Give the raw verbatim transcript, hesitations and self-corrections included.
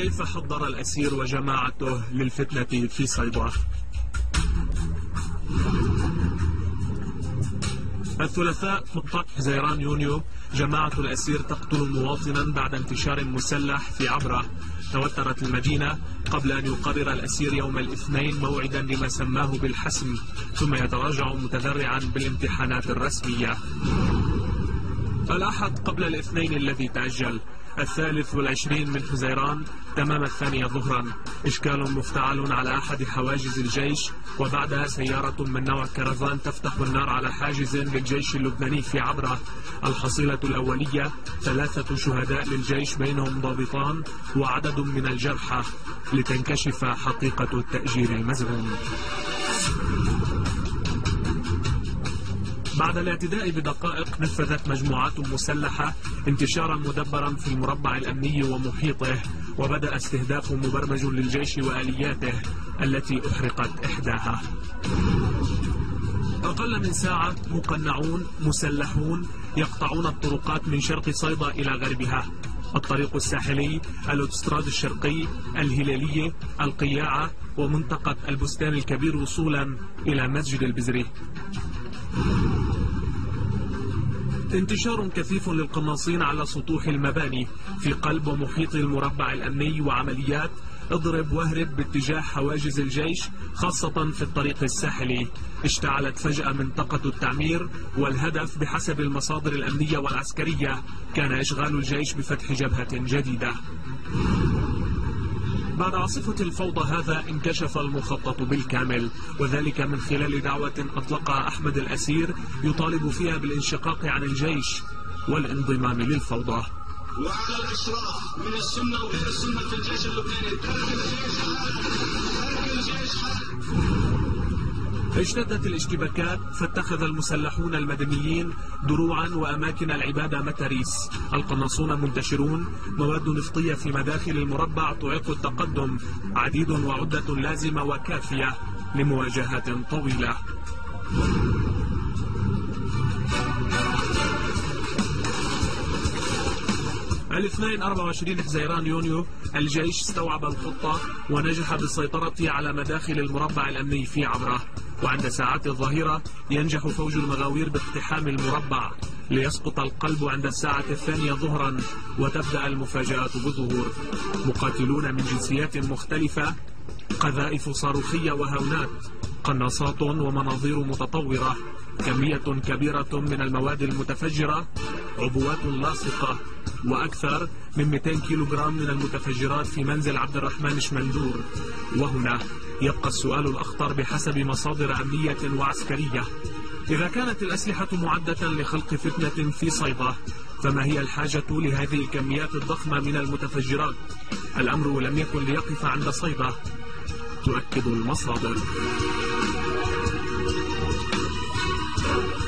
كيف حضر الأسير وجماعته للفتنة في صيدا؟ الثلاثاء ثمانية عشر حزيران يونيو جماعة الأسير تقتل مواطنا بعد انتشار مسلح في عبرة. توترت المدينة قبل أن يقرر الأسير يوم الاثنين موعدا لما سماه بالحسم، ثم يتراجع متذرعا بالامتحانات الرسمية. الأحد قبل الاثنين الذي تأجل، الثالث والعشرين من حزيران تمام الثانية ظهرا، إشكال مفتعل على أحد حواجز الجيش، وبعدها سيارة من نوع كرفان تفتح النار على حاجز للجيش اللبناني في عبرة. الحصيلة الأولية ثلاثة شهداء للجيش بينهم ضابطان وعدد من الجرحى، لتنكشف حقيقة التأجير المزعوم. بعد الاعتداء بدقائق نفذت مجموعات مسلحة انتشارا مدبرا في المربع الأمني ومحيطه، وبدأ استهداف مبرمج للجيش وآلياته التي أحرقت إحداها. أقل من ساعة مقنعون مسلحون يقطعون الطرقات من شرق صيدا إلى غربها، الطريق الساحلي، الأوتوستراد الشرقي، الهلالية، القياعة، ومنطقة البستان الكبير وصولا إلى مسجد البزري. انتشار كثيف للقناصين على سطوح المباني في قلب ومحيط المربع الأمني، وعمليات اضرب واهرب باتجاه حواجز الجيش خاصة في الطريق الساحلي. اشتعلت فجأة منطقة التعمير، والهدف بحسب المصادر الأمنية والعسكرية كان إشغال الجيش بفتح جبهة جديدة. بعد عاصفة الفوضى هذا انكشف المخطط بالكامل، وذلك من خلال دعوة أطلقها أحمد الأسير يطالب فيها بالانشقاق عن الجيش والانضمام للفوضى. وعلى الإشراف من السنة وغير السنة في الجيش اللبناني، ترك الجيش ترك الجيش اشتدت الاشتباكات، فاتخذ المسلحون المدنيين دروعا وأماكن العبادة متاريس. القناصون منتشرون، مواد نفطية في مداخل المربع تعيق التقدم، عديد وعدة لازمة وكافية لمواجهات طويلة. الاثنين أربعة وعشرين حزيران يونيو الجيش استوعب الخطة ونجح بالسيطرة على مداخل المربع الأمني في عبرة، وعند ساعات الظهيرة ينجح فوج المغاوير باقتحام المربع ليسقط القلب عند الساعة الثانية ظهرا، وتبدأ المفاجآت بالظهور. مقاتلون من جنسيات مختلفة، قذائف صاروخية وهونات، قناصات ومناظير متطورة، كمية كبيرة من المواد المتفجرة، عبوات لاصقة، وأكثر من مئتين كيلوغرام من المتفجرات في منزل عبد الرحمن شمندور. وهنا يبقى السؤال الأخطر بحسب مصادر أمنية وعسكرية: إذا كانت الأسلحة معدة لخلق فتنة في صيدا، فما هي الحاجة لهذه الكميات الضخمة من المتفجرات؟ الأمر لم يكن ليقف عند صيدا، تؤكد المصادر.